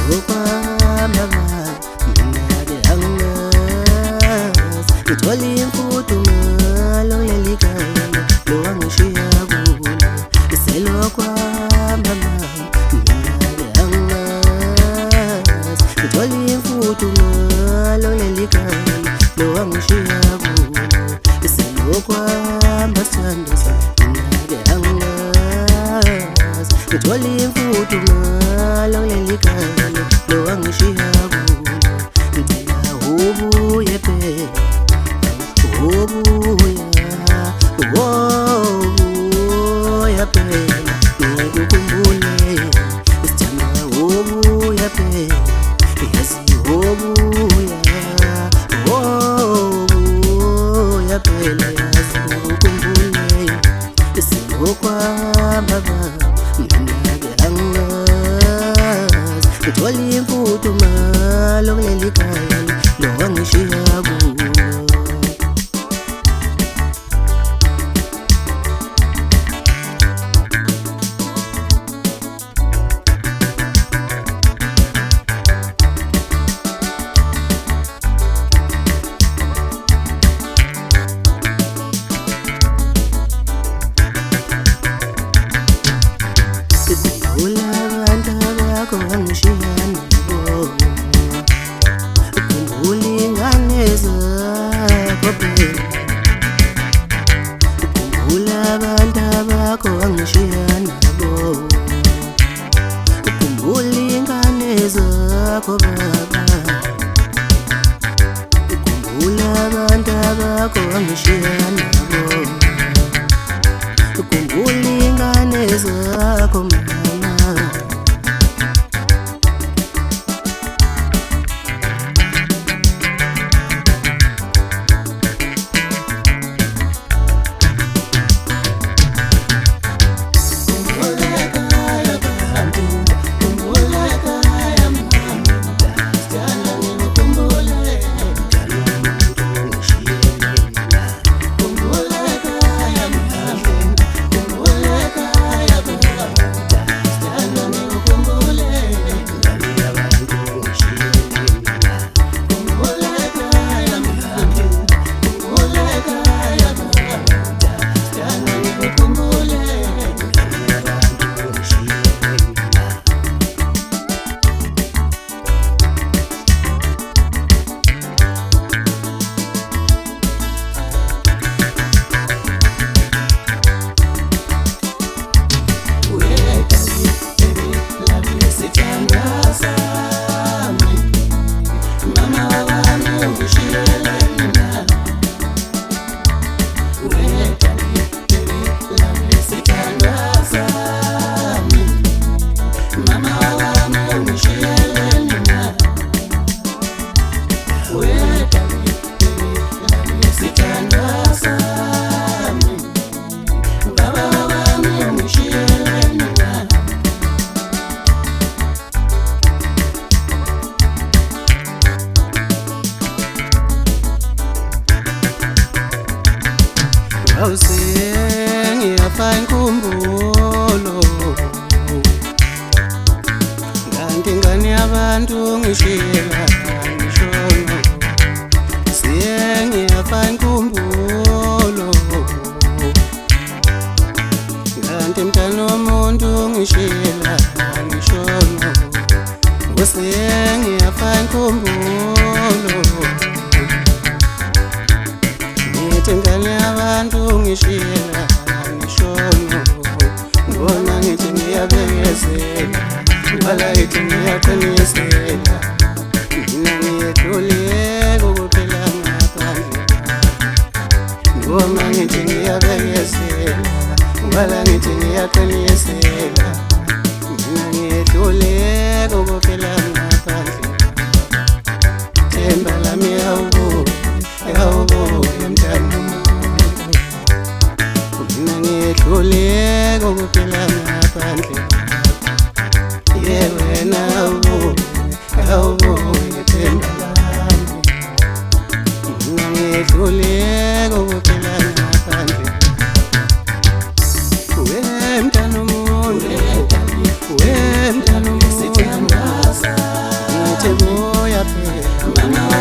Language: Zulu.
Okwamama mina-ke angazi ngithole imfudumalo kuleli khaya lo wangishiya kulo selokwamama mina-ke angazi ngithole imfudumalo kuleli khaya lo wangishiya kulo selokwamba sithando sami mina-ke angazi ngithole imfudumalo kuleli khaya lo wangishiya kulo ngicela ubuye phela ubuya phela ngikukhumbule isithanda ubuya phela yazi ubuya phela yazi ngikukhumbule selokwamama mina-ke angazi ngithole imfudumalo kuleli khaya lo wangishiya kulo. Wangishiya nabo ukhumbula ingane zakho phela ukhumbula abantu bakho wangishiya nabo ukhumbula ingane zakho baba ukhumbula abantu bakho wangishiya nabo ukhumbula ingane zakho mama. Ngiyafaka inkumbulo kanti ingane yabantu ngishiyela ngishono ngiyafaka inkumbulo kanti mntana womuntu ngishiyela ngishono ngiyafaka inkumbulo ingane yabantu ngishiyela ngishono ngibona ngithi ngiyabekezela ngibala ngithi ngiyaqinisela mina ngiyehluleka ukuphila ngaphandle ngibona ngithi ngiyabekezela ngibala ngithi ngiyaqinisela mina ngiyehluleka ukuphila ngaphandle themba lami yawubuya mntana mina ngiyehluleka ukuphila ngaphandle wena awubuya themba lami mina ngiyehluleka ukuphila ngaphandle mntana womuntu yaphela